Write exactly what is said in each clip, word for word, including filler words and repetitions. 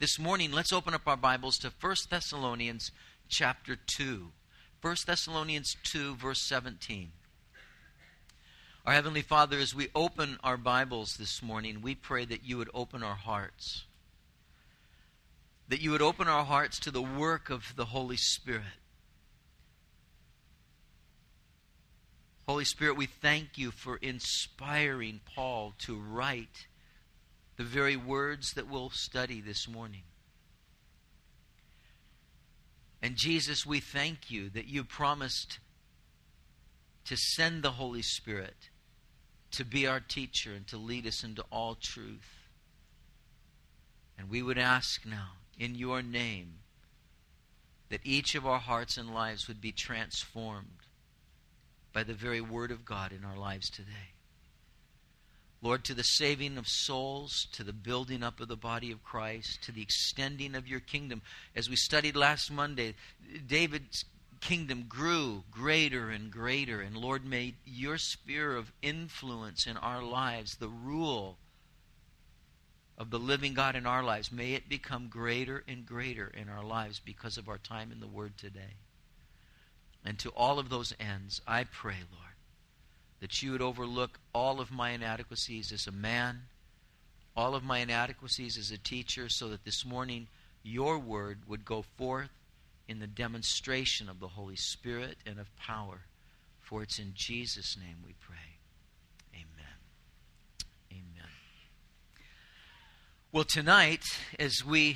This morning, let's open up our Bibles to First Thessalonians chapter two. First Thessalonians two, verse seventeen. Our Heavenly Father, as we open our Bibles this morning, we pray that you would open our hearts. That you would open our hearts to the work of the Holy Spirit. Holy Spirit, we thank you for inspiring Paul to write the very words that we'll study this morning. And Jesus, we thank you that you promised to send the Holy Spirit to be our teacher and to lead us into all truth. And we would ask now, in your name, that each of our hearts and lives would be transformed by the very Word of God in our lives today. Lord, to the saving of souls, to the building up of the body of Christ, to the extending of your kingdom. As we studied last Monday, David's kingdom grew greater and greater. And Lord, may your sphere of influence in our lives, the rule of the living God in our lives, may it become greater and greater in our lives because of our time in the Word today. And to all of those ends, I pray, Lord, that you would overlook all of my inadequacies as a man, all of my inadequacies as a teacher, so that this morning your word would go forth in the demonstration of the Holy Spirit and of power. For it's in Jesus' name we pray. Amen. Amen. Well, tonight, as we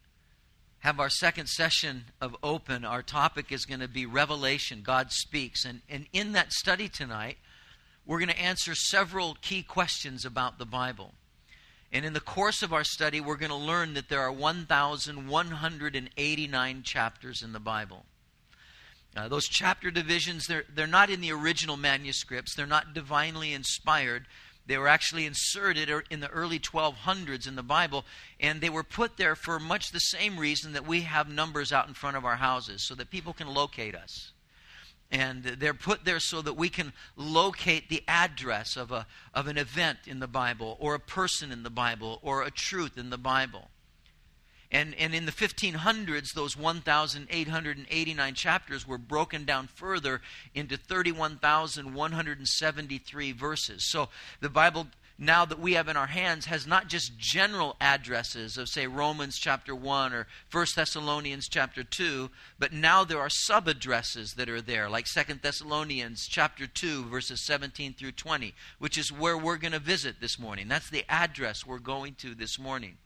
have our second session of Open, our topic is going to be Revelation, God Speaks. And, and in that study tonight, we're going to answer several key questions about the Bible. And in the course of our study, we're going to learn that there are one thousand one hundred eighty-nine chapters in the Bible. Uh, those chapter divisions, they're, they're not in the original manuscripts. They're not divinely inspired. They were actually inserted in the early twelve hundreds in the Bible, and they were put there for much the same reason that we have numbers out in front of our houses, so that people can locate us. And they're put there so that we can locate the address of a of an event in the Bible, or a person in the Bible, or a truth in the Bible. And, and in the fifteen hundreds, those one thousand eight hundred eighty-nine chapters were broken down further into thirty-one thousand one hundred seventy-three verses. So the Bible now that we have in our hands has not just general addresses of, say, Romans chapter one or First Thessalonians chapter two, but now there are sub-addresses that are there, like Second Thessalonians chapter two, verses seventeen through twenty, which is where we're going to visit this morning. That's the address we're going to this morning.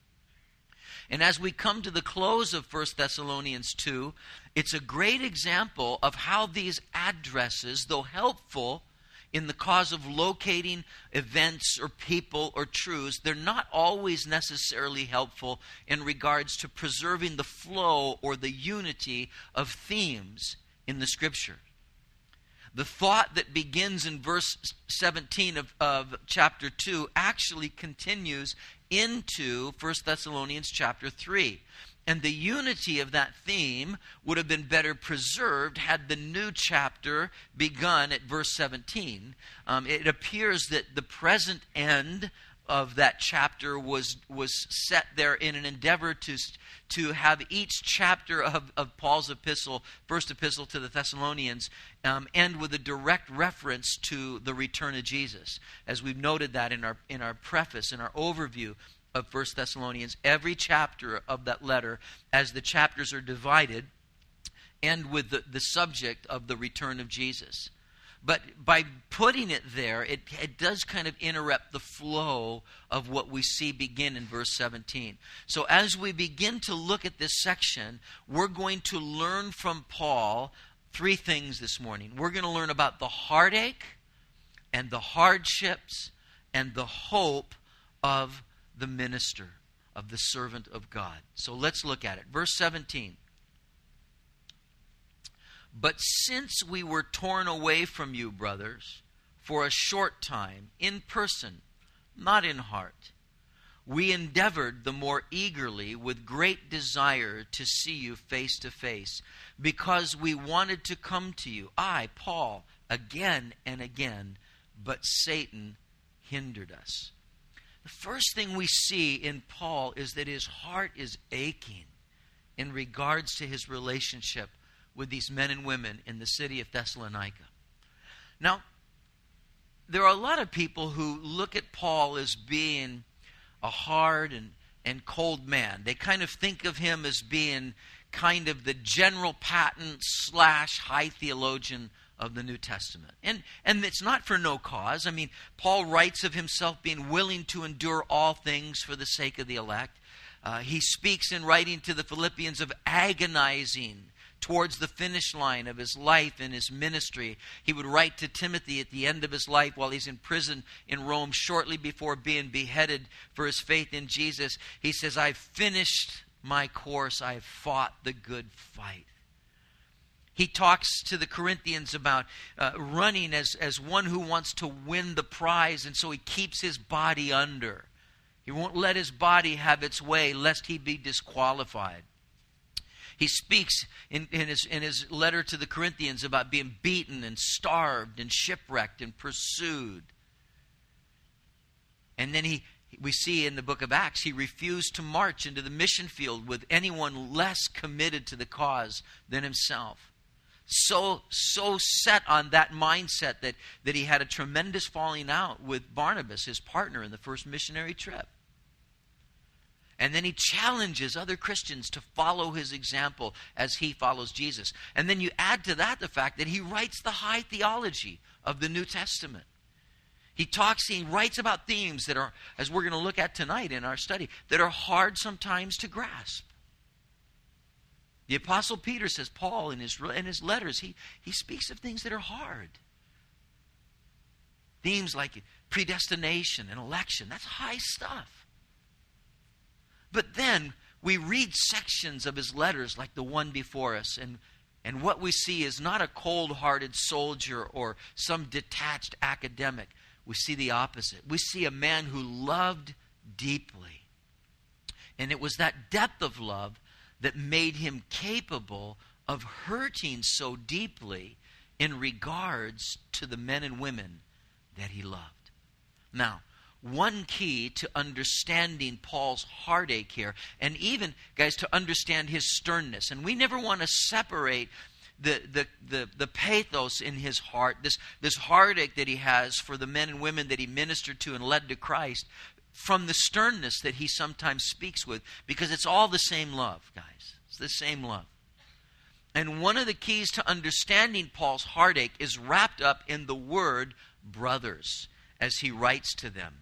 And as we come to the close of First Thessalonians two, it's a great example of how these addresses, though helpful in the cause of locating events or people or truths, they're not always necessarily helpful in regards to preserving the flow or the unity of themes in the Scripture. The thought that begins in verse seventeen of, of chapter two actually continues into First Thessalonians chapter three. And the unity of that theme would have been better preserved had the new chapter begun at verse seventeen. Um, it appears that the present end of that chapter was was set there in an endeavor to, to have each chapter of, of Paul's epistle, first epistle to the Thessalonians, um, end with a direct reference to the return of Jesus. As we've noted that in our in our preface, in our overview of First Thessalonians, every chapter of that letter, as the chapters are divided, end with the, the subject of the return of Jesus. But by putting it there, it, it does kind of interrupt the flow of what we see begin in verse seventeen. So as we begin to look at this section, we're going to learn from Paul three things this morning. We're going to learn about the heartache and the hardships and the hope of the minister, of the servant of God. So let's look at it. Verse seventeen. But since we were torn away from you, brothers, for a short time, in person, not in heart, we endeavored the more eagerly with great desire to see you face to face, because we wanted to come to you, I, Paul, again and again, but Satan hindered us. the first thing we see in Paul is that his heart is aching in regards to his relationship with these men and women in the city of Thessalonica. Now, there are a lot of people who look at Paul as being a hard and, and cold man. They kind of think of him as being kind of the General Patton slash high theologian of the New Testament. And, and it's not for no cause. I mean, Paul writes of himself being willing to endure all things for the sake of the elect. Uh, he speaks in writing to the Philippians of agonizing towards the finish line of his life and his ministry. He would write to Timothy at the end of his life while he's in prison in Rome, shortly before being beheaded for his faith in Jesus. He says, I've finished my course. I've fought the good fight. He talks to the Corinthians about uh, running as, as one who wants to win the prize, and so he keeps his body under. He won't let his body have its way lest he be disqualified. He speaks in, in, his, in his letter to the Corinthians about being beaten and starved and shipwrecked and pursued. And then he, we see in the book of Acts, he refused to march into the mission field with anyone less committed to the cause than himself. So, so set on that mindset that, that he had a tremendous falling out with Barnabas, his partner in the first missionary trip. And then he challenges other Christians to follow his example as he follows Jesus. And then you add to that the fact that he writes the high theology of the New Testament. He talks, he writes about themes that are, as we're going to look at tonight in our study, that are hard sometimes to grasp. The Apostle Peter says, Paul in his, in his letters, he, he speaks of things that are hard. Themes like predestination and election, that's high stuff. But then we read sections of his letters like the one before us, and, and what we see is not a cold-hearted soldier or some detached academic. We see the opposite. We see a man who loved deeply. And it was that depth of love that made him capable of hurting so deeply in regards to the men and women that he loved. Now, one key to understanding Paul's heartache here, and even, guys, to understand his sternness. And we never want to separate the, the, the, the pathos in his heart, this, this heartache that he has for the men and women that he ministered to and led to Christ, from the sternness that he sometimes speaks with, because it's all the same love, guys. It's the same love. And one of the keys to understanding Paul's heartache is wrapped up in the word brothers, as he writes to them.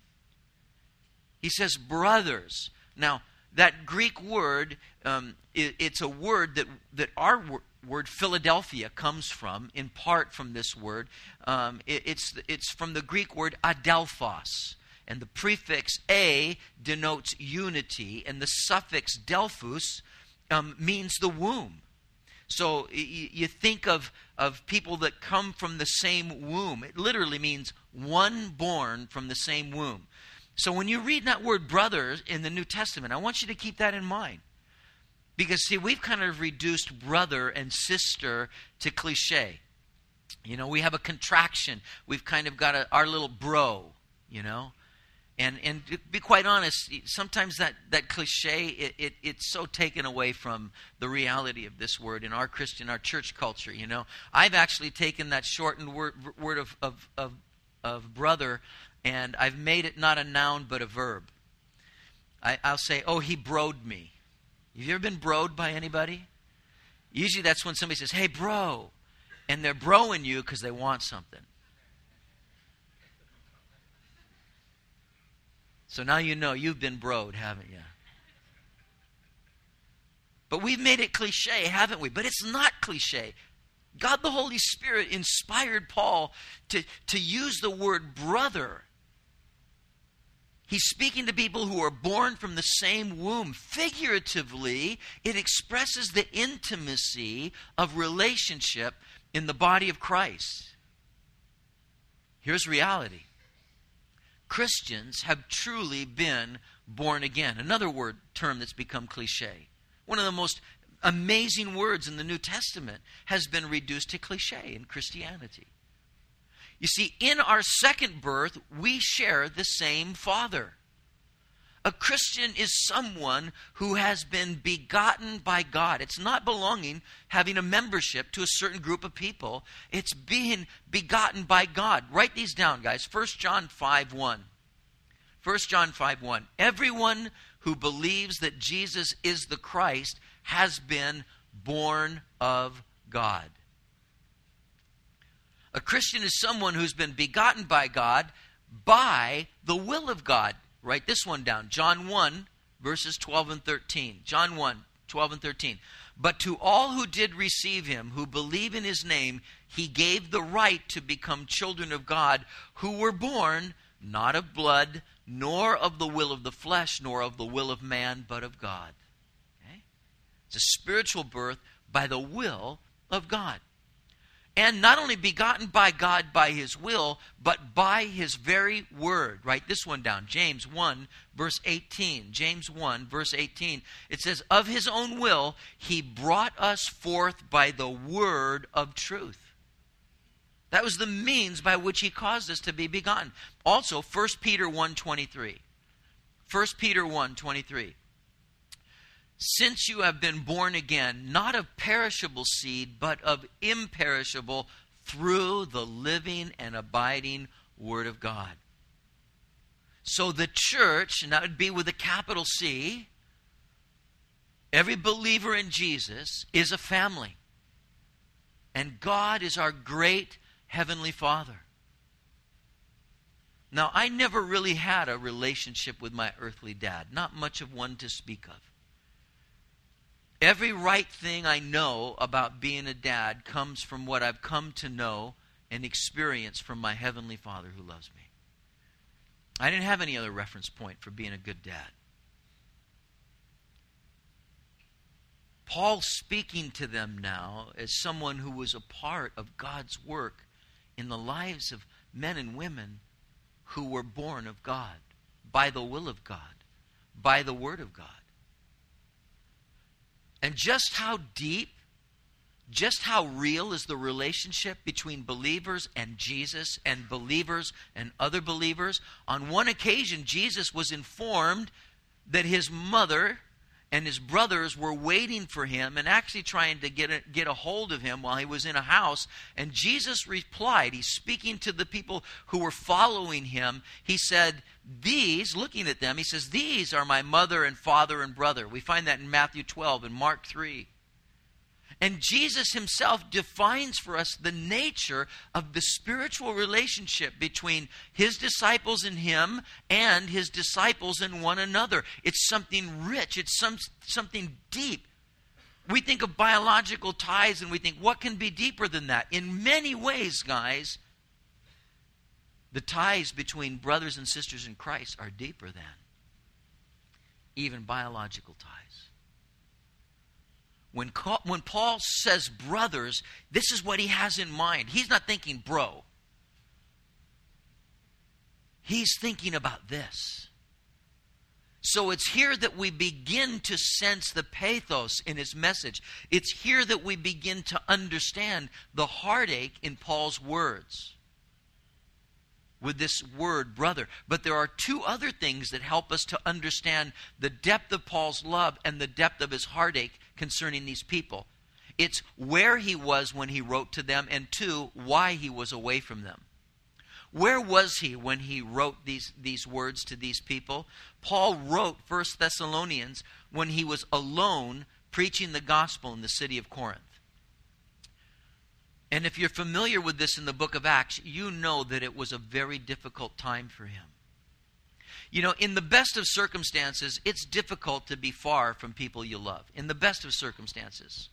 He says, brothers. Now, that Greek word, um, it, it's a word that, that our wor- word Philadelphia comes from, in part from this word. Um, it, it's, it's from the Greek word adelphos. And the prefix a denotes unity, and the suffix delphus um, means the womb. So y- you think of, of people that come from the same womb. It literally means one born from the same womb. So when you read that word brothers in the New Testament, I want you to keep that in mind. Because, see, we've kind of reduced brother and sister to cliche. You know, we have a contraction. We've kind of got a, our little bro, you know. And and to be quite honest, sometimes that, that cliche, it, it it's so taken away from the reality of this word in our Christian, our church culture, you know. I've actually taken that shortened word, word of, of, of, of brother, and I've made it not a noun but a verb. I, I'll say, oh, he broed me. Have you ever been broed by anybody? Usually that's when somebody says, hey, bro. And they're broing you because they want something. So now you know you've been broed, haven't you? But we've made it cliche, haven't we? But it's not cliche. God the Holy Spirit inspired Paul to, to use the word brother. He's speaking to people who are born from the same womb. Figuratively, it expresses the intimacy of relationship in the body of Christ. Here's reality. Christians have truly been born again. Another word term that's become cliche. One of the most amazing words in the New Testament has been reduced to cliche in Christianity. You see, in our second birth, we share the same Father. A Christian is someone who has been begotten by God. It's not belonging, having a membership to a certain group of people. It's being begotten by God. Write these down, guys. First John five one. First John five one. Everyone who believes that Jesus is the Christ has been born of God. A Christian is someone who's been begotten by God by the will of God. Write this one down. John one, verses twelve and thirteen. John one, twelve and thirteen. But to all who did receive him, who believe in his name, he gave the right to become children of God, who were born not of blood, nor of the will of the flesh, nor of the will of man, but of God. Okay? It's a spiritual birth by the will of God. And not only begotten by God by his will, but by his very word. Write this one down. James one, verse eighteen. James one, verse eighteen. It says, of his own will, he brought us forth by the word of truth. That was the means by which he caused us to be begotten. Also, First Peter one twenty-three. First Peter one twenty-three. Since you have been born again, not of perishable seed, but of imperishable, through the living and abiding Word of God. So the church, and that would be with a capital C, every believer in Jesus is a family. And God is our great Heavenly Father. Now, I never really had a relationship with my earthly dad. Not much of one to speak of. Every right thing I know about being a dad comes from what I've come to know and experience from my Heavenly Father who loves me. I didn't have any other reference point for being a good dad. Paul speaking to them now as someone who was a part of God's work in the lives of men and women who were born of God, by the will of God, by the Word of God. And just how deep, just how real is the relationship between believers and Jesus and believers and other believers? On one occasion, Jesus was informed that his mother and his brothers were waiting for him and actually trying to get a, get a hold of him while he was in a house. And Jesus replied, he's speaking to the people who were following him. He said, these, looking at them, he says, these are my mother and father and brother. We find that in Matthew twelve and Mark three. And Jesus himself defines for us the nature of the spiritual relationship between his disciples and him and his disciples and one another. It's something rich. It's some, something deep. We think of biological ties and we think, what can be deeper than that? In many ways, guys, the ties between brothers and sisters in Christ are deeper than even biological ties. When, when Paul says brothers, this is what he has in mind. He's not thinking bro. He's thinking about this. So it's here that we begin to sense the pathos in his message. It's here that we begin to understand the heartache in Paul's words. With this word, brother. But there are two other things that help us to understand the depth of Paul's love and the depth of his heartache concerning these people. It's where he was when he wrote to them, and two, why he was away from them. Where was he when he wrote these, these words to these people? Paul wrote First Thessalonians when he was alone preaching the gospel in the city of Corinth. And if you're familiar with this in the book of Acts, you know that it was a very difficult time for him. You know, in the best of circumstances, it's difficult to be far from people you love. In the best of circumstances.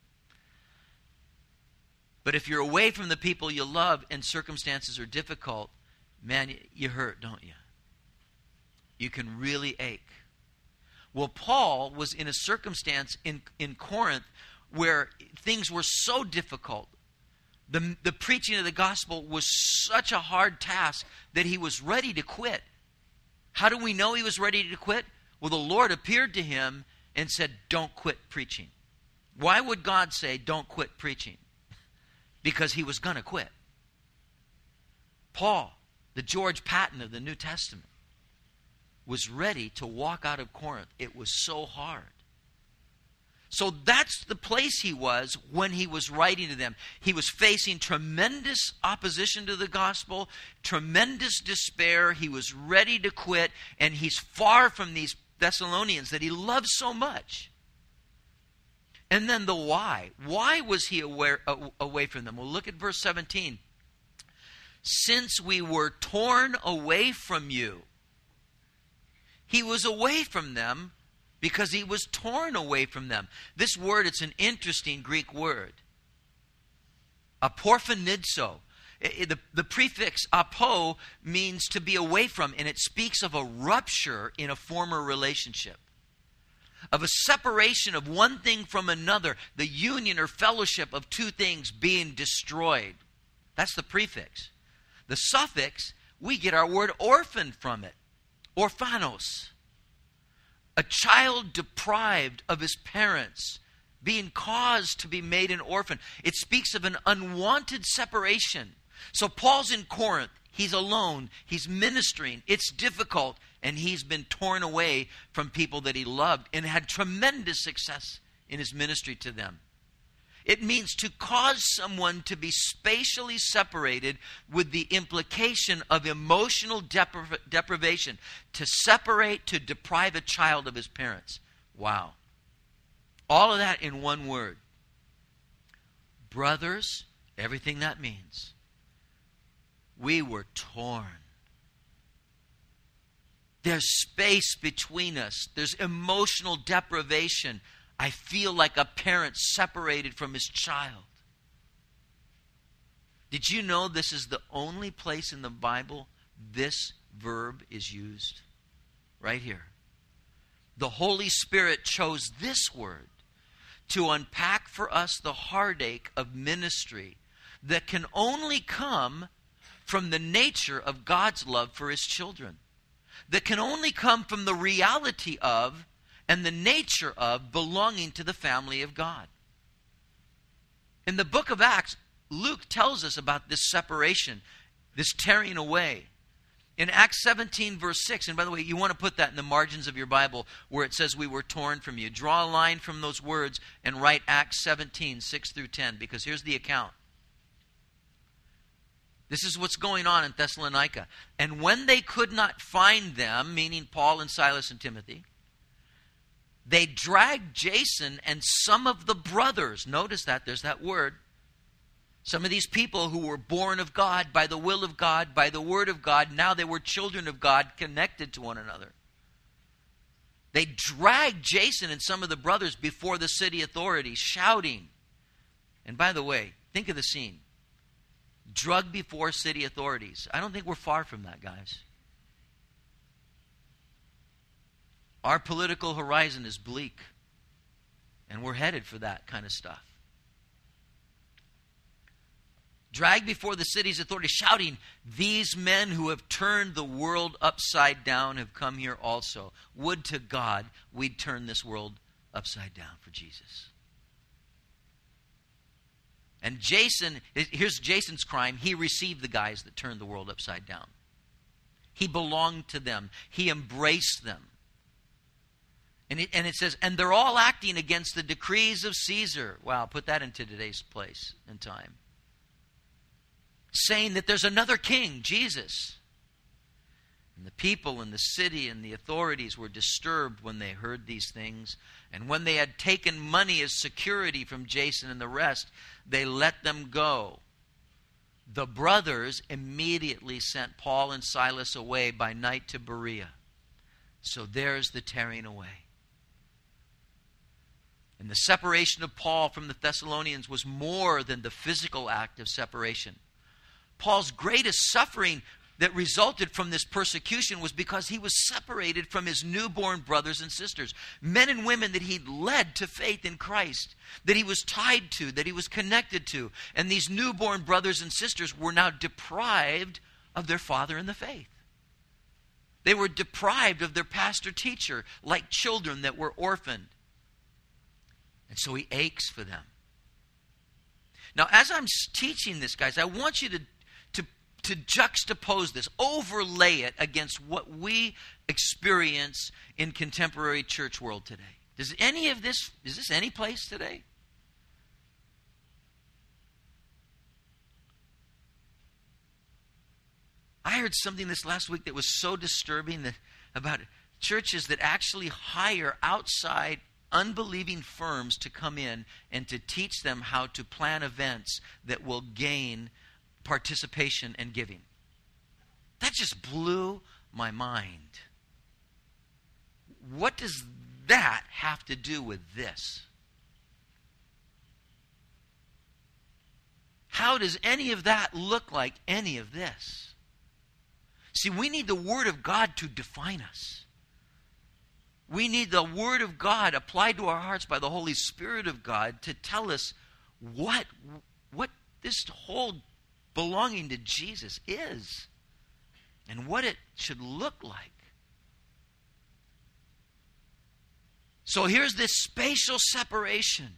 But if you're away from the people you love and circumstances are difficult, man, you hurt, don't you? You can really ache. Well, Paul was in a circumstance in, in Corinth where things were so difficult. The, the preaching of the gospel was such a hard task that he was ready to quit. How do we know he was ready to quit? Well, the Lord appeared to him and said, don't quit preaching. Why would God say, don't quit preaching? Because he was going to quit. Paul, the George Patton of the New Testament. was ready to walk out of Corinth. It was so hard. So that's the place he was when he was writing to them. He was facing tremendous opposition to the gospel, tremendous despair. He was ready to quit, and he's far from these Thessalonians that he loves so much. And then the why. Why was he aware, uh, away from them? Well, look at verse seventeen. Since we were torn away from you. He was away from them because he was torn away from them. This word, it's an interesting Greek word. Aporphanidzo. The, the prefix apo means to be away from, and it speaks of a rupture in a former relationship, of a separation of one thing from another, the union or fellowship of two things being destroyed. That's the prefix. The suffix, we get our word orphan from it, orphanos. A child deprived of his parents, being caused to be made an orphan. It speaks of an unwanted separation. So Paul's in Corinth. He's alone. He's ministering. It's difficult. And he's been torn away from people that he loved and had tremendous success in his ministry to them. It means to cause someone to be spatially separated with the implication of emotional depri- deprivation. To separate, to deprive a child of his parents. Wow. All of that in one word. Brothers, everything that means. We were torn. There's space between us. There's emotional deprivation. I feel like a parent separated from his child. Did you know this is the only place in the Bible this verb is used? Right here. The Holy Spirit chose this word to unpack for us the heartache of ministry that can only come from the nature of God's love for his children. That can only come from the reality of and the nature of belonging to the family of God. In the book of Acts, Luke tells us about this separation, this tearing away. In Acts seventeen, verse six, and by the way, you want to put that in the margins of your Bible where it says we were torn from you. Draw a line from those words and write Acts seventeen, six through ten, because here's the account. This is what's going on in Thessalonica. And when they could not find them, meaning Paul and Silas and Timothy, they dragged Jason and some of the brothers. Notice that, there's that word. Some of these people who were born of God, by the will of God, by the word of God, now they were children of God, connected to one another. They dragged Jason and some of the brothers before the city authorities, shouting. And by the way, think of the scene. Drugged before city authorities. I don't think we're far from that, guys. Our political horizon is bleak. And we're headed for that kind of stuff. Dragged before the city's authorities, shouting, "These men who have turned the world upside down have come here also. Would to God we'd turn this world upside down for Jesus." And Jason, here's Jason's crime. He received the guys that turned the world upside down. He belonged to them. He embraced them. And it, and it says, and they're all acting against the decrees of Caesar. Wow, put that into today's place and time. Saying that there's another king, Jesus. And the people in the city and the authorities were disturbed when they heard these things. And when they had taken money as security from Jason and the rest, they let them go. The brothers immediately sent Paul and Silas away by night to Berea. So there's the tearing away. And the separation of Paul from the Thessalonians was more than the physical act of separation. Paul's greatest suffering that resulted from this persecution was because he was separated from his newborn brothers and sisters, men and women that he'd led to faith in Christ, that he was tied to, that he was connected to. And these newborn brothers and sisters were now deprived of their father in the faith. They were deprived of their pastor teacher, like children that were orphaned. And so he aches for them. Now, as I'm teaching this, guys, I want you to to juxtapose this, overlay it against what we experience in contemporary church world today. Does any of this, is this any place today? I heard something this last week that was so disturbing that about churches that actually hire outside unbelieving firms to come in and to teach them how to plan events that will gain participation and giving. That just blew my mind. What does that have to do with this? How does any of that look like any of this? See, we need the Word of God to define us. We need the Word of God applied to our hearts by the Holy Spirit of God to tell us what, what this whole belonging to Jesus is and what it should look like. So here's this spatial separation.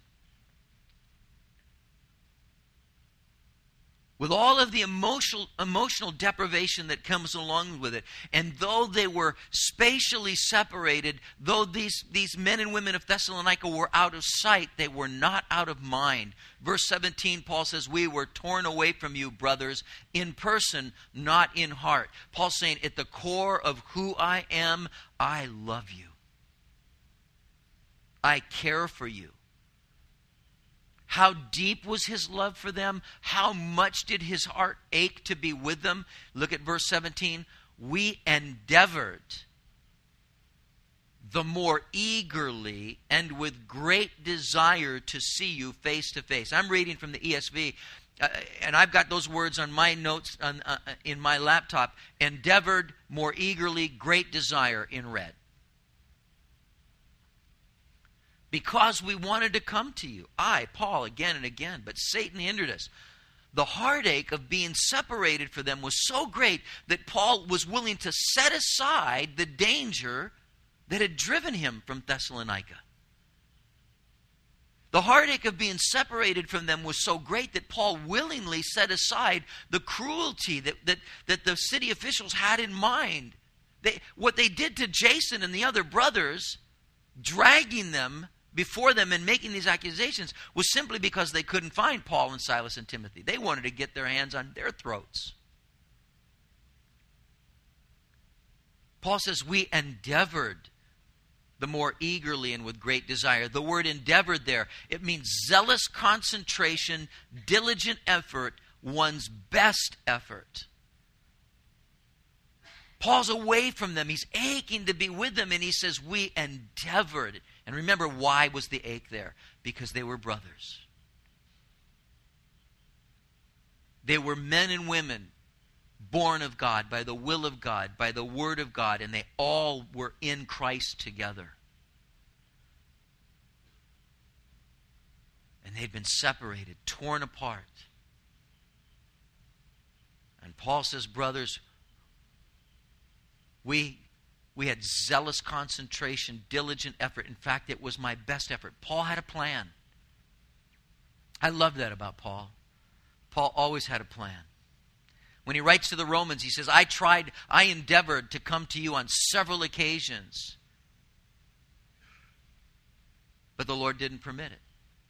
With all of the emotional, emotional deprivation that comes along with it. And though they were spatially separated, though these, these men and women of Thessalonica were out of sight, they were not out of mind. Verse seventeen, Paul says, we were torn away from you, brothers, in person, not in heart. Paul's saying, at the core of who I am, I love you. I care for you. How deep was his love for them? How much did his heart ache to be with them? Look at verse seventeen. We endeavored the more eagerly and with great desire to see you face to face. I'm reading from the E S V, uh, and I've got those words on my notes on, uh, in my laptop. Endeavored more eagerly, great desire in red. Because we wanted to come to you. I, Paul, again and again. But Satan hindered us. The heartache of being separated for them was so great that Paul was willing to set aside the danger that had driven him from Thessalonica. The heartache of being separated from them was so great that Paul willingly set aside the cruelty that, that, that the city officials had in mind. They, what they did to Jason and the other brothers, dragging them before them and making these accusations, was simply because they couldn't find Paul and Silas and Timothy. They wanted to get their hands on their throats. Paul says, we endeavored the more eagerly and with great desire. The word endeavored there, it means zealous concentration, diligent effort, one's best effort. Paul's away from them. He's aching to be with them, and he says, we endeavored. And remember, why was the ache there? Because they were brothers. They were men and women born of God, by the will of God, by the word of God, and they all were in Christ together. And they'd been separated, torn apart. And Paul says, brothers, we, we had zealous concentration, diligent effort. In fact, it was my best effort. Paul had a plan. I love that about Paul. Paul always had a plan. When he writes to the Romans, he says, I tried, I endeavored to come to you on several occasions, but the Lord didn't permit it.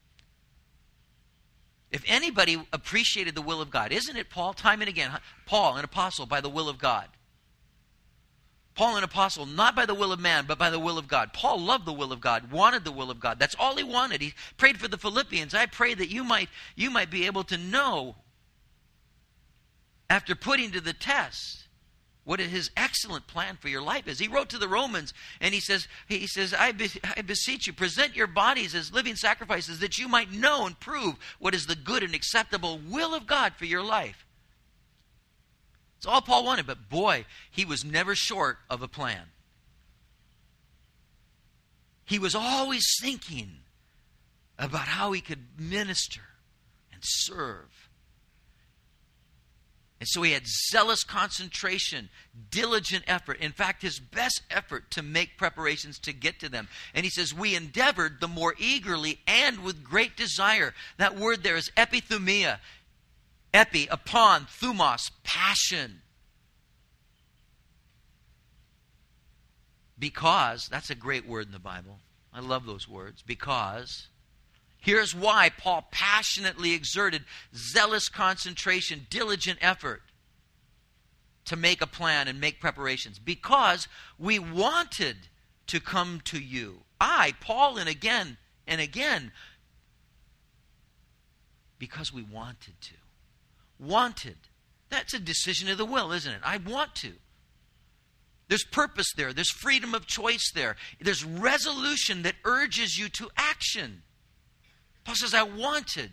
If anybody appreciated the will of God, isn't it Paul? Time and again, Paul, an apostle by the will of God. Paul, an apostle, not by the will of man, but by the will of God. Paul loved the will of God, wanted the will of God. That's all he wanted. He prayed for the Philippians. I pray that you might, you might be able to know, after putting to the test, what his excellent plan for your life is. He wrote to the Romans, and he says, he says, I, be, I beseech you, present your bodies as living sacrifices, that you might know and prove what is the good and acceptable will of God for your life. It's all Paul wanted, but boy, he was never short of a plan. He was always thinking about how he could minister and serve. And so he had zealous concentration, diligent effort. In fact, his best effort to make preparations to get to them. And he says, we endeavored the more eagerly and with great desire. That word there is epithumia. Epi, upon, thumos, passion. Because, that's a great word in the Bible. I love those words. Because, here's why Paul passionately exerted zealous concentration, diligent effort to make a plan and make preparations. Because we wanted to come to you. I, Paul, and again and again. Because we wanted to. Wanted. That's a decision of the will, isn't it? I want to. There's purpose there. There's freedom of choice there. There's resolution that urges you to action. Paul says, I wanted.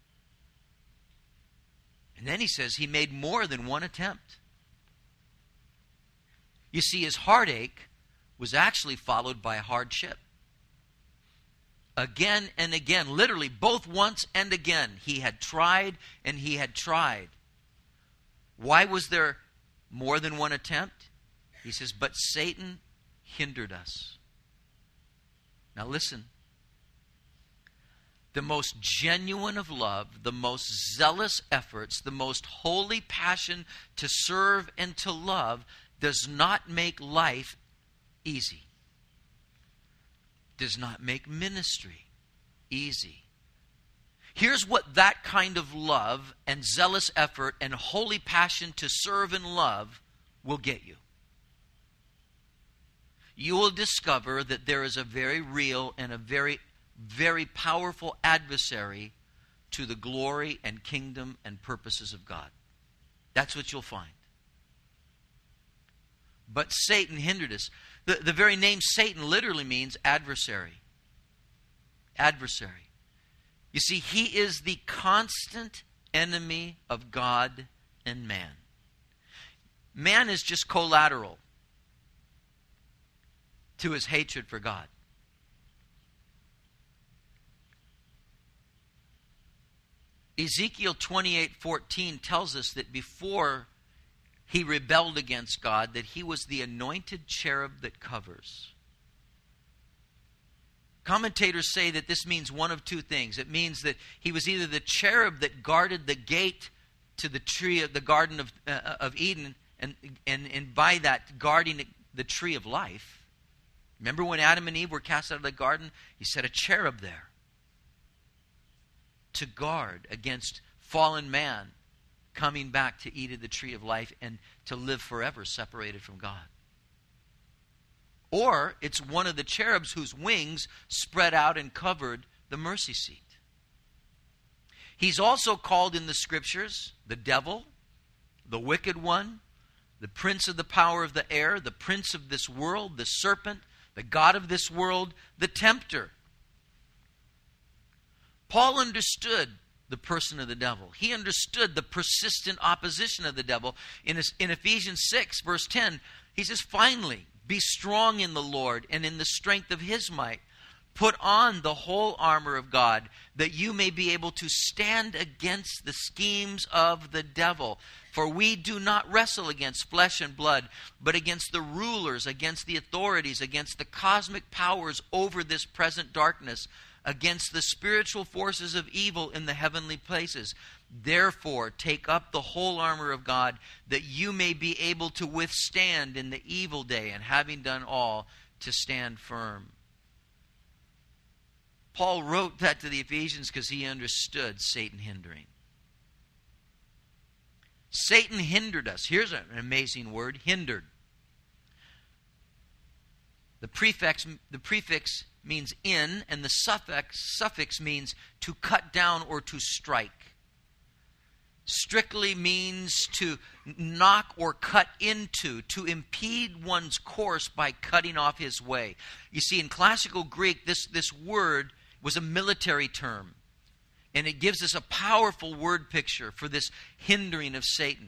And then he says he made more than one attempt. You see, his heartache was actually followed by hardship. Again and again, literally both once and again, he had tried and he had tried. Why was there more than one attempt? He says, but Satan hindered us. Now listen. The most genuine of love, the most zealous efforts, the most holy passion to serve and to love does not make life easy. Does not make ministry easy. Here's what that kind of love and zealous effort and holy passion to serve and love will get you. You will discover that there is a very real and a very, very powerful adversary to the glory and kingdom and purposes of God. That's what you'll find. But Satan hindered us. The, the very name Satan literally means adversary. Adversary. You see, he is the constant enemy of God and man. Man is just collateral to his hatred for God. Ezekiel twenty-eight fourteen tells us that before he rebelled against God, that he was the anointed cherub that covers. Commentators say that this means one of two things. It means that he was either the cherub that guarded the gate to the tree of the Garden of, uh, of Eden, and, and, and by that guarding the tree of life. Remember when Adam and Eve were cast out of the garden? He set a cherub there to guard against fallen man coming back to eat of the tree of life and to live forever separated from God. Or it's one of the cherubs whose wings spread out and covered the mercy seat. He's also called in the scriptures the devil, the wicked one, the prince of the power of the air, the prince of this world, the serpent, the god of this world, the tempter. Paul understood the person of the devil. He understood the persistent opposition of the devil. In, his, in Ephesians six, verse ten, he says, finally, be strong in the Lord and in the strength of his might. Put on the whole armor of God, that you may be able to stand against the schemes of the devil. For we do not wrestle against flesh and blood, but against the rulers, against the authorities, against the cosmic powers over this present darkness, against the spiritual forces of evil in the heavenly places. Therefore, take up the whole armor of God, that you may be able to withstand in the evil day, and having done all, to stand firm. Paul wrote that to the Ephesians because he understood Satan hindering. Satan hindered us. Here's an amazing word, hindered. The prefix, the prefix means in, and the suffix, suffix means to cut down or to strike. Strictly means to knock or cut into, to impede one's course by cutting off his way. You see, in classical Greek, this, this word was a military term. And it gives us a powerful word picture for this hindering of Satan.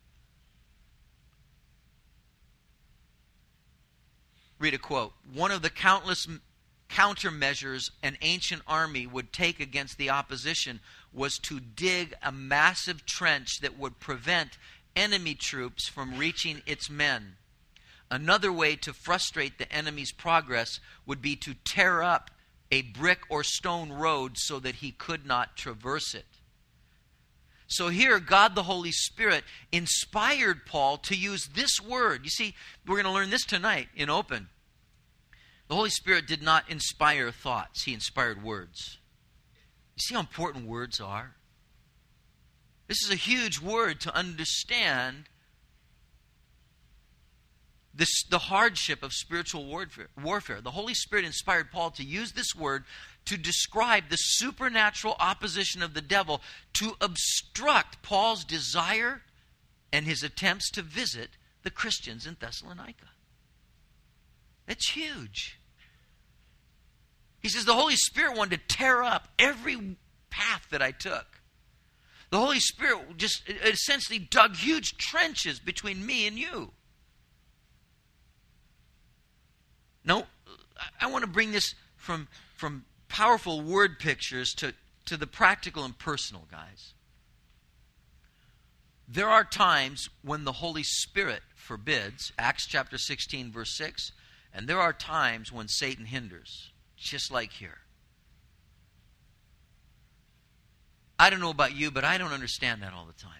Read a quote. One of the countless countermeasures an ancient army would take against the opposition was to dig a massive trench that would prevent enemy troops from reaching its men. Another way to frustrate the enemy's progress would be to tear up a brick or stone road so that he could not traverse it. So here, God the Holy Spirit inspired Paul to use this word. You see, we're going to learn this tonight in Open. The Holy Spirit did not inspire thoughts. He inspired words. You see how important words are? This is a huge word to understand this, the hardship of spiritual warfare, warfare. The Holy Spirit inspired Paul to use this word to describe the supernatural opposition of the devil to obstruct Paul's desire and his attempts to visit the Christians in Thessalonica. That's huge. He says the Holy Spirit wanted to tear up every path that I took. The Holy Spirit just essentially dug huge trenches between me and you. Now, I want to bring this from, from powerful word pictures to, to the practical and personal, guys. There are times when the Holy Spirit forbids, Acts chapter sixteen, verse six, and there are times when Satan hinders, just like here. I don't know about you, but I don't understand that all the time.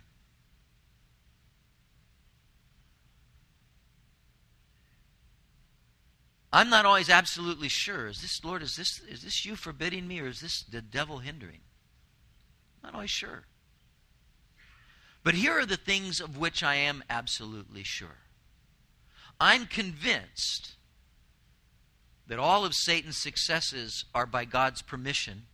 I'm not always absolutely sure. Is this, Lord, is this, is this you forbidding me, or is this the devil hindering? I'm not always sure. But here are the things of which I am absolutely sure. I'm convinced that all of Satan's successes are by God's permission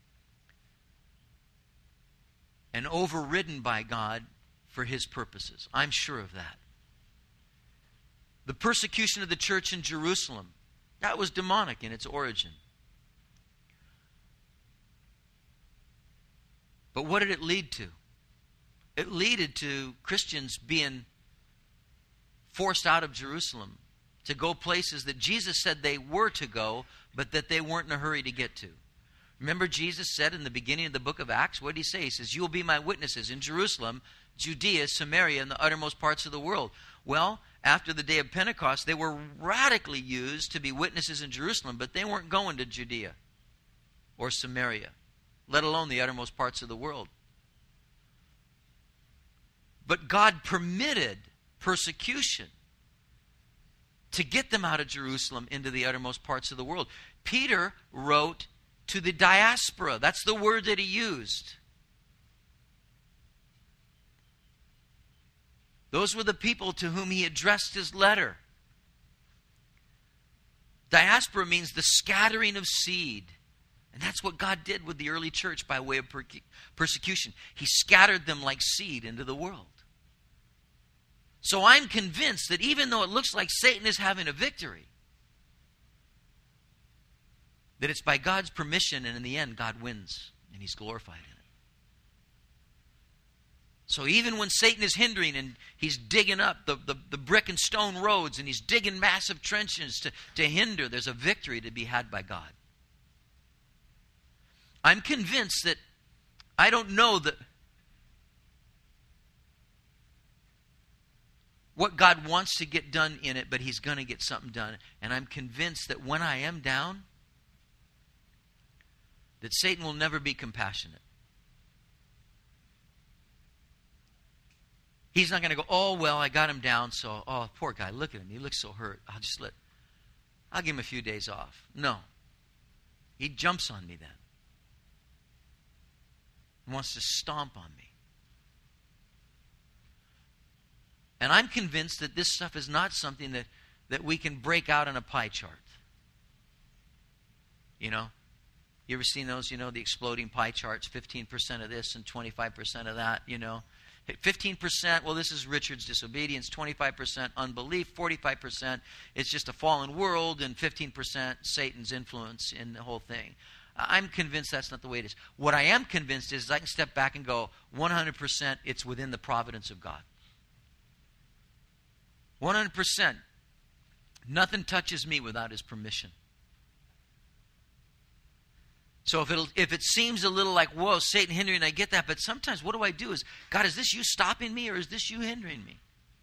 and overridden by God for his purposes. I'm sure of that. The persecution of the church in Jerusalem, that was demonic in its origin. But what did it lead to? It led to Christians being forced out of Jerusalem to go places that Jesus said they were to go, but that they weren't in a hurry to get to. Remember, Jesus said in the beginning of the book of Acts, what did he say? He says, you will be my witnesses in Jerusalem, Judea, Samaria, and the uttermost parts of the world. Well, after the day of Pentecost, they were radically used to be witnesses in Jerusalem, but they weren't going to Judea or Samaria, let alone the uttermost parts of the world. But God permitted persecution to get them out of Jerusalem into the uttermost parts of the world. Peter wrote to the diaspora. That's the word that he used. Those were the people to whom he addressed his letter. Diaspora means the scattering of seed. And that's what God did with the early church by way of per- persecution. He scattered them like seed into the world. So I'm convinced that even though it looks like Satan is having a victory, that it's by God's permission, and in the end, God wins, and he's glorified in it. So even when Satan is hindering and he's digging up the, the, the brick and stone roads and he's digging massive trenches to, to hinder, there's a victory to be had by God. I'm convinced that I don't know that what God wants to get done in it, but he's going to get something done. And I'm convinced that when I am down, that Satan will never be compassionate. He's not going to go, oh, well, I got him down, so, oh, poor guy, look at him. He looks so hurt. I'll just let, I'll give him a few days off. No. He jumps on me then. He wants to stomp on me. And I'm convinced that this stuff is not something that, that we can break out on a pie chart. You know? You ever seen those, you know, the exploding pie charts, fifteen percent of this and twenty-five percent of that, you know? fifteen percent, well, this is Richard's disobedience, twenty-five percent unbelief, forty-five percent it's just a fallen world, and fifteen percent Satan's influence in the whole thing. I'm convinced that's not the way it is. What I am convinced is I can step back and go, one hundred percent it's within the providence of God. one hundred percent. Nothing touches me without his permission. So if, it'll, if it seems a little like, whoa, Satan hindering, I get that. But sometimes what do I do is, God, is this you stopping me or is this you hindering me?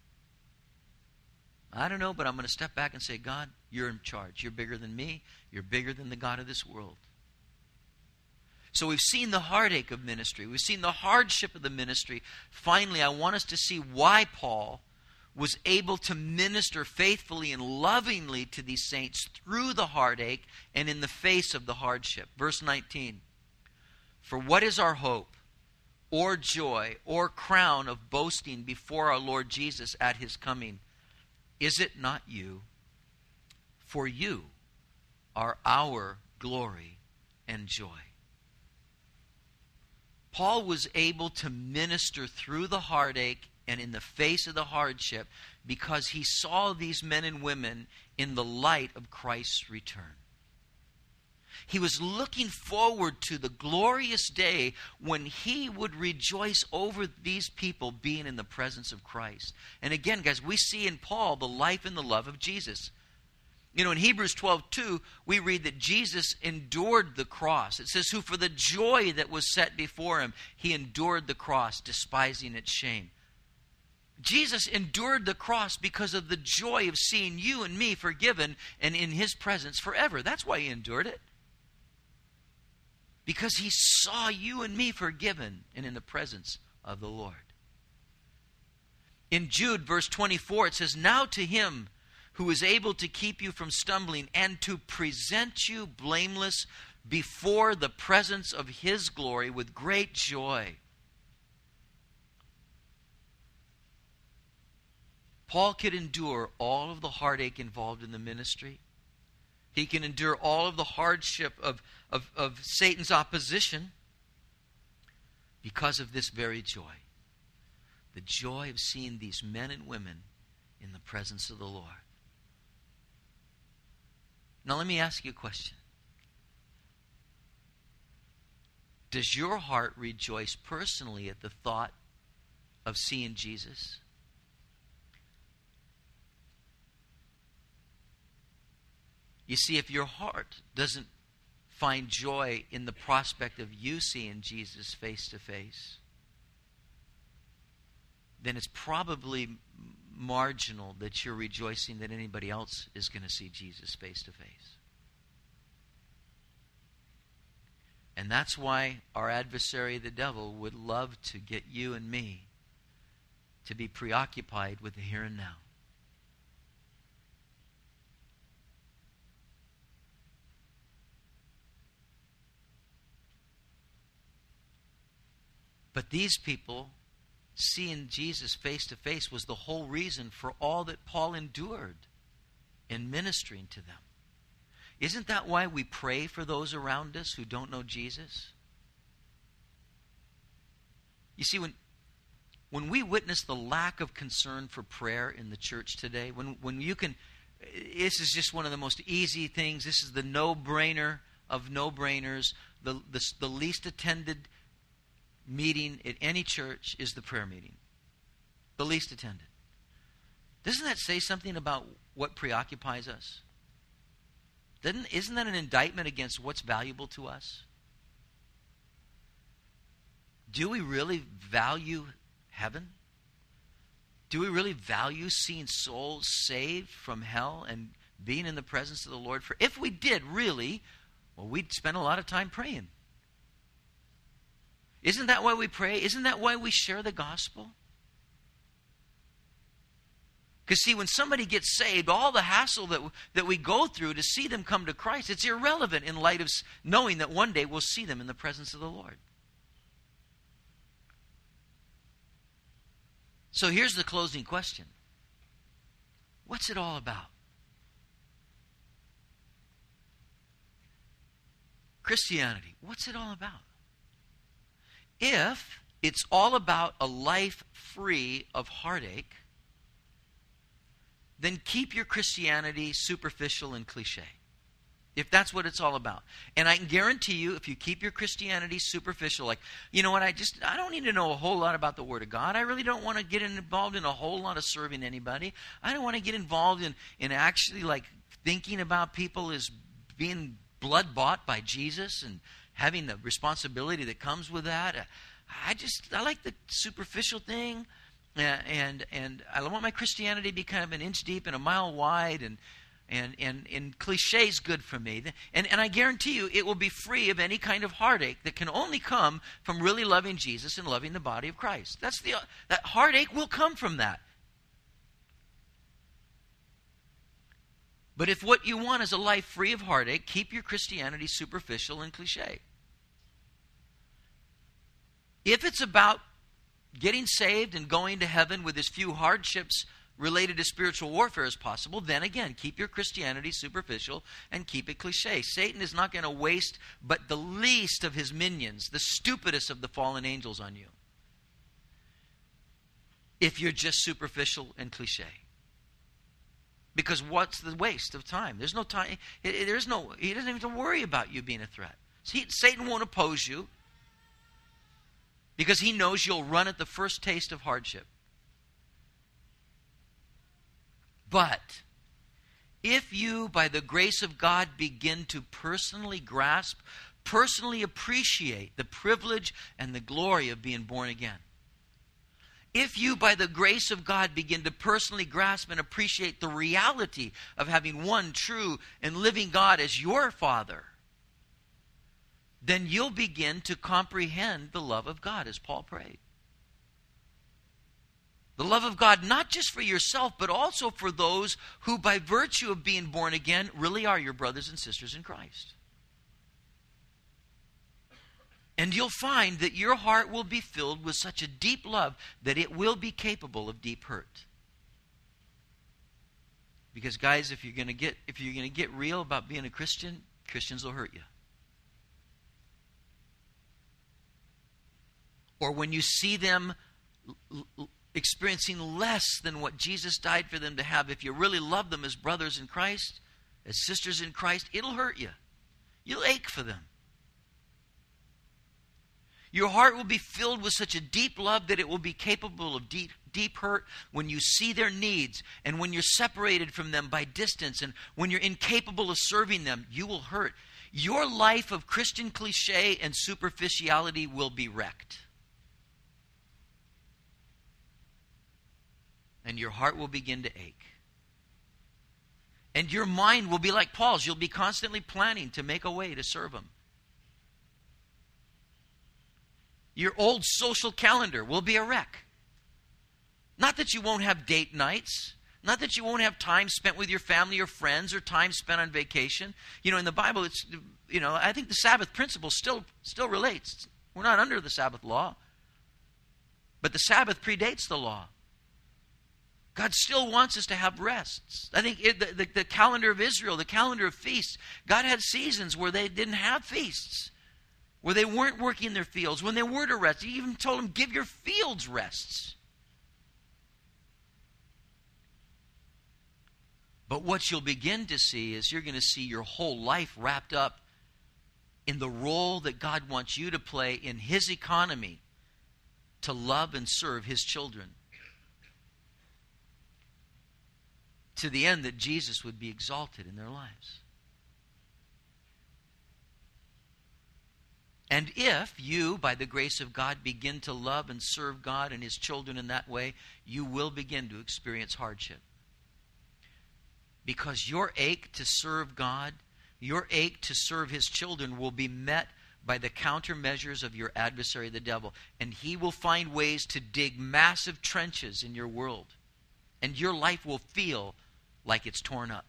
I don't know, but I'm going to step back and say, God, you're in charge. You're bigger than me. You're bigger than the God of this world. So we've seen the heartache of ministry. We've seen the hardship of the ministry. Finally, I want us to see why Paul was able to minister faithfully and lovingly to these saints through the heartache and in the face of the hardship. Verse nineteen. For what is our hope, or joy, or crown of boasting before our Lord Jesus at his coming? Is it not you? For you are our glory and joy. Paul was able to minister through the heartache and in the face of the hardship because he saw these men and women in the light of Christ's return. He was looking forward to the glorious day when he would rejoice over these people being in the presence of Christ. And again, guys, we see in Paul the life and the love of Jesus. You know, in Hebrews twelve two, we read that Jesus endured the cross. It says, who for the joy that was set before him, he endured the cross, despising its shame. Jesus endured the cross because of the joy of seeing you and me forgiven and in his presence forever. That's why he endured it. Because he saw you and me forgiven and in the presence of the Lord. In Jude, verse twenty-four, it says, now to him who is able to keep you from stumbling and to present you blameless before the presence of his glory with great joy. Paul could endure all of the heartache involved in the ministry. He can endure all of the hardship of, of, of Satan's opposition because of this very joy. The joy of seeing these men and women in the presence of the Lord. Now let me ask you a question. Does your heart rejoice personally at the thought of seeing Jesus? You see, if your heart doesn't find joy in the prospect of you seeing Jesus face to face, then it's probably marginal that you're rejoicing that anybody else is going to see Jesus face to face. And that's why our adversary, the devil, would love to get you and me to be preoccupied with the here and now. But these people, seeing Jesus face to face was the whole reason for all that Paul endured in ministering to them. Isn't that why we pray for those around us who don't know Jesus? You see, when when we witness the lack of concern for prayer in the church today, when, when you can, this is just one of the most easy things. This is the no-brainer of no-brainers. The, the, the least attended meeting at any church is the prayer meeting. The least attended. Doesn't that say something about what preoccupies us? Doesn't, isn't that an indictment against what's valuable to us? Do we really value heaven? Do we really value seeing souls saved from hell and being in the presence of the Lord? For if we did really, well, we'd spend a lot of time praying. Isn't that why we pray? Isn't that why we share the gospel? Because see, when somebody gets saved, all the hassle that, that we go through to see them come to Christ, it's irrelevant in light of knowing that one day we'll see them in the presence of the Lord. So here's the closing question. What's it all about? Christianity, what's it all about? If it's all about a life free of heartache, then keep your Christianity superficial and cliche. If that's what it's all about. And I can guarantee you, if you keep your Christianity superficial, like, you know what, I just, I don't need to know a whole lot about the Word of God. I really don't want to get involved in a whole lot of serving anybody. I don't want to get involved in, in actually like thinking about people as being blood bought by Jesus and having the responsibility that comes with that. I just, I like the superficial thing, and and, and I want my Christianity to be kind of an inch deep and a mile wide, and and, and, and cliche is good for me. And, and I guarantee you it will be free of any kind of heartache that can only come from really loving Jesus and loving the body of Christ. That's the that heartache will come from that. But if what you want is a life free of heartache, keep your Christianity superficial and cliche. If it's about getting saved and going to heaven with as few hardships related to spiritual warfare as possible, then again, keep your Christianity superficial and keep it cliche. Satan is not going to waste but the least of his minions, the stupidest of the fallen angels on you, if you're just superficial and cliche. Because what's the waste of time? There's no time. There's no. He doesn't even have to worry about you being a threat. See, Satan won't oppose you because he knows you'll run at the first taste of hardship. But if you, by the grace of God, begin to personally grasp, personally appreciate the privilege and the glory of being born again, if you, by the grace of God, begin to personally grasp and appreciate the reality of having one true and living God as your Father, then you'll begin to comprehend the love of God, as Paul prayed. The love of God, not just for yourself, but also for those who, by virtue of being born again, really are your brothers and sisters in Christ. And you'll find that your heart will be filled with such a deep love that it will be capable of deep hurt. Because guys, if you're going to get if you're going to get real about being a Christian, Christians will hurt you. Or when you see them l- l- experiencing less than what Jesus died for them to have, if you really love them as brothers in Christ, as sisters in Christ, it'll hurt you. You'll ache for them. Your heart will be filled with such a deep love that it will be capable of deep, deep hurt when you see their needs and when you're separated from them by distance and when you're incapable of serving them. You will hurt. Your life of Christian cliche and superficiality will be wrecked. And your heart will begin to ache. And your mind will be like Paul's. You'll be constantly planning to make a way to serve him. Your old social calendar will be a wreck. Not that you won't have date nights. Not that you won't have time spent with your family or friends or time spent on vacation. You know, in the Bible, it's, you know, I think the Sabbath principle still, still relates. We're not under the Sabbath law. But the Sabbath predates the law. God still wants us to have rests. I think it, the, the, the calendar of Israel, the calendar of feasts, God had seasons where they didn't have feasts, where they weren't working their fields, when they were to rest. He even told them, give your fields rests. But what you'll begin to see is you're going to see your whole life wrapped up in the role that God wants you to play in His economy to love and serve His children, to the end that Jesus would be exalted in their lives. And if you, by the grace of God, begin to love and serve God and His children in that way, you will begin to experience hardship. Because your ache to serve God, your ache to serve His children will be met by the countermeasures of your adversary, the devil. And he will find ways to dig massive trenches in your world. And your life will feel like it's torn up.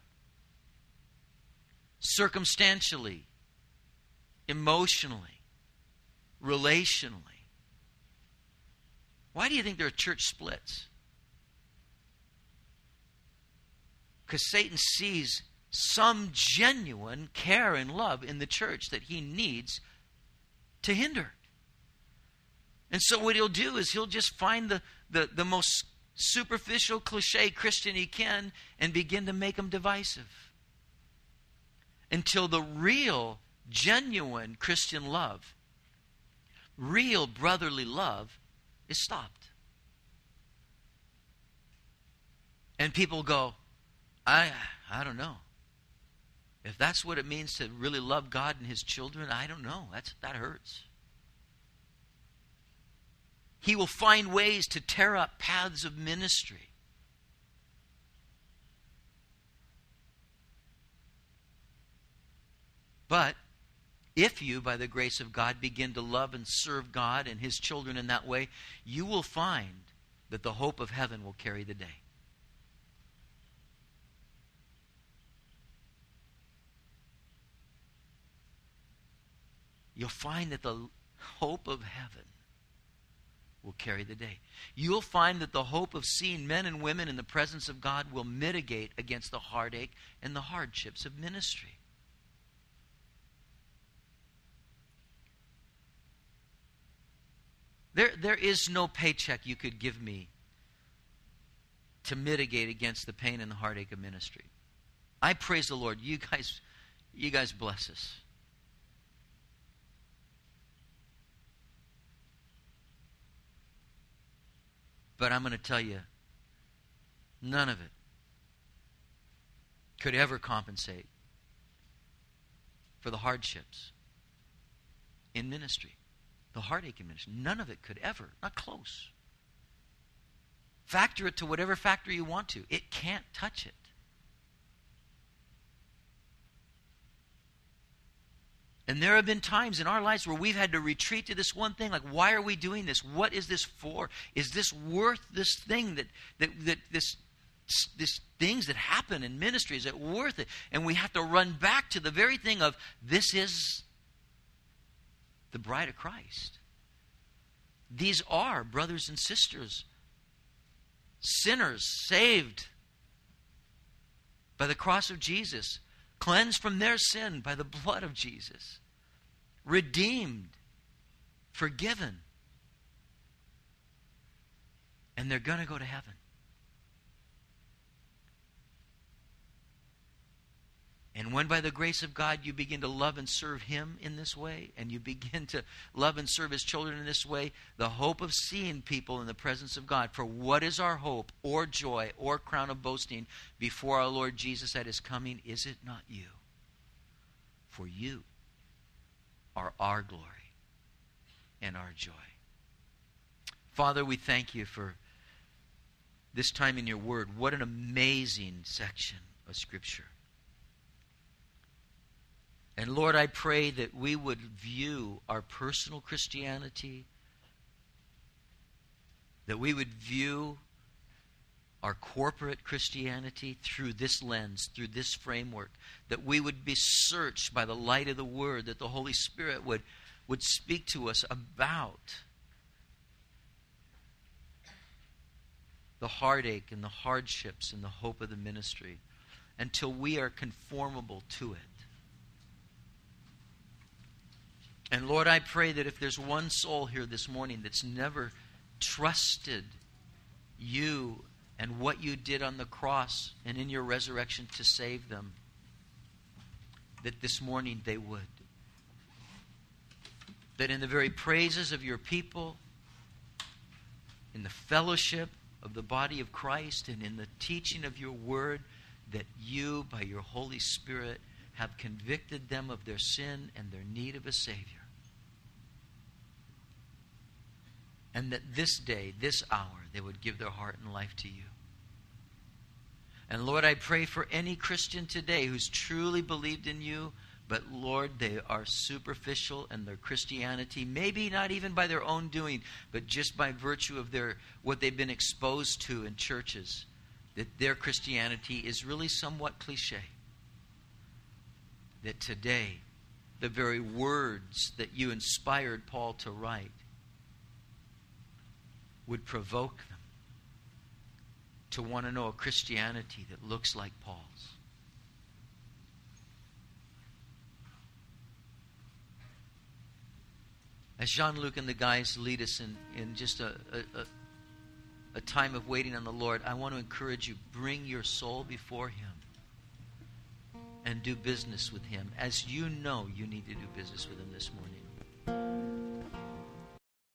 Circumstantially, emotionally, relationally. Why do you think there are church splits? Because Satan sees some genuine care and love in the church that he needs to hinder. And so what he'll do is he'll just find the, the, the most superficial, cliche Christian he can and begin to make them divisive. Until the real, genuine Christian love, real brotherly love, is stopped. And people go, I I don't know. If that's what it means to really love God and His children, I don't know. That's that hurts. He will find ways to tear up paths of ministry. But if you, by the grace of God, begin to love and serve God and His children in that way, you will find that the hope of heaven will carry the day. You'll find that the hope of heaven will carry the day. You'll find that the hope of seeing men and women in the presence of God will mitigate against the heartache and the hardships of ministry. There, there is no paycheck you could give me to mitigate against the pain and the heartache of ministry. I praise the Lord. You guys, you guys bless us. But I'm going to tell you, none of it could ever compensate for the hardships in ministry, the heartache in ministry. None of it could ever, not close. Factor it to whatever factor you want to. It can't touch it. And there have been times in our lives where we've had to retreat to this one thing, like, why are we doing this? What is this for? Is this worth this thing that that that this this things that happen in ministry? Is it worth it? And we have to run back to the very thing of, this is the bride of Christ. These are brothers and sisters, sinners saved by the cross of Jesus, cleansed from their sin by the blood of Jesus, redeemed, forgiven, and they're going to go to heaven. And when by the grace of God you begin to love and serve Him in this way, and you begin to love and serve His children in this way, the hope of seeing people in the presence of God, for what is our hope or joy or crown of boasting before our Lord Jesus at His coming? Is it not you? For you are our glory and our joy. Father, we thank you for this time in your word. What an amazing section of Scripture. And Lord, I pray that we would view our personal Christianity, that we would view our corporate Christianity through this lens, through this framework, that we would be searched by the light of the Word, that the Holy Spirit would, would speak to us about the heartache and the hardships and the hope of the ministry until we are conformable to it. And Lord, I pray that if there's one soul here this morning that's never trusted you and what you did on the cross and in your resurrection to save them, that this morning they would. That in the very praises of your people, in the fellowship of the body of Christ, and in the teaching of your word, that you, by your Holy Spirit, have convicted them of their sin and their need of a Savior. And that this day, this hour, they would give their heart and life to you. And Lord, I pray for any Christian today who's truly believed in you, but Lord, they are superficial in their Christianity, maybe not even by their own doing, but just by virtue of their what they've been exposed to in churches, that their Christianity is really somewhat cliche. That today, the very words that you inspired Paul to write would provoke them to want to know a Christianity that looks like Paul's. As Jean-Luc and the guys lead us in, in just a, a, a time of waiting on the Lord, I want to encourage you, bring your soul before Him and do business with Him as you know you need to do business with Him this morning.